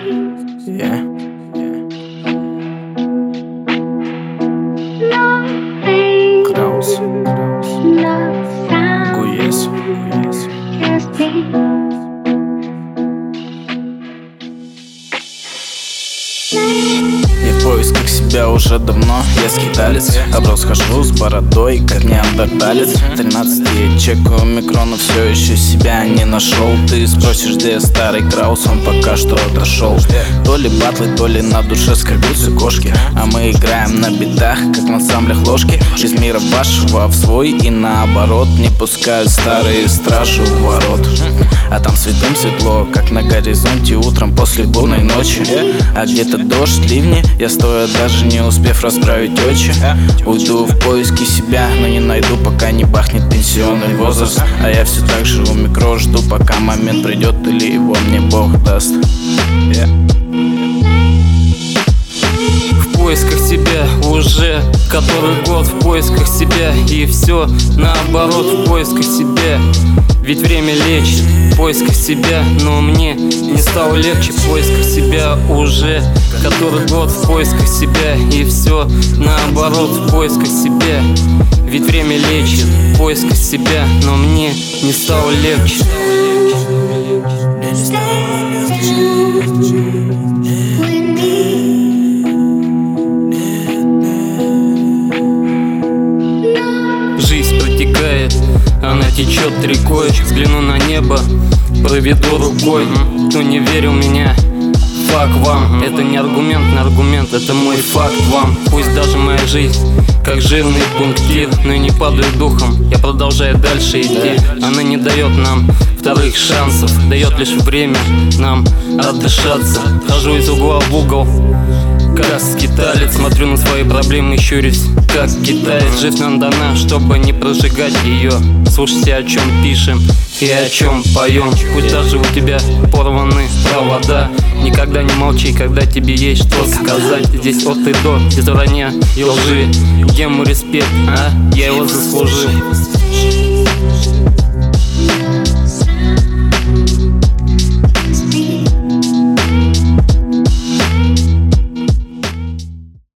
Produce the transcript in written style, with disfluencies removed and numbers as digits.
Yeah. Kraus. Guies. Я в поисках себя уже давно, я скиталец. Оброс хожу с бородой, как неандерталец. 13 чек у микрона, все еще себя не нашел. Ты спросишь, где старый Краус, он пока что отошел. То ли батлы, то ли на душе скребутся кошки, а мы играем на битах, как в ансамблях ложки. Из мира вашего в свой и наоборот, не пускают старые стражи у ворот. А там светом светло, как на горизонте утром после бурной ночи. А где-то дождь, ливни, я стоя даже не успев расправить очи. Уйду в поиски себя, но не найду, пока не бахнет пенсионный возраст. А я все так же у микро жду, пока момент придет или его мне Бог даст. В поисках себя уже который год, в поисках себя, и все наоборот, в поисках себя. Ведь время лечит, в поисках себя, но мне не стало легче. В поисках себя уже который год, в поисках себя, и все наоборот, в поисках себя. Ведь время лечит, в поисках себя, но мне не стало легче. Жизнь протекает, она течет рекой. Взгляну на небо, проведу рукой. Кто не верил в меня, фак вам. Это не аргумент на аргумент, это мой факт вам. Пусть даже моя жизнь как жирный пунктир, но я не падаю духом, я продолжаю дальше идти. Она не дает нам вторых шансов, дает лишь время нам отдышаться. Хожу из угла в угол, как скиталец, смотрю на свои проблемы и щурюсь, как китаец. Жизнь нам дана, чтобы не прожигать ее. Слушайте, о чем пишем и о чем поем. Пусть даже у тебя порваны провода, никогда не молчи, когда тебе есть что сказать. Здесь от и до, без вранья и лжи. Где мой респект, а? Я его заслужил.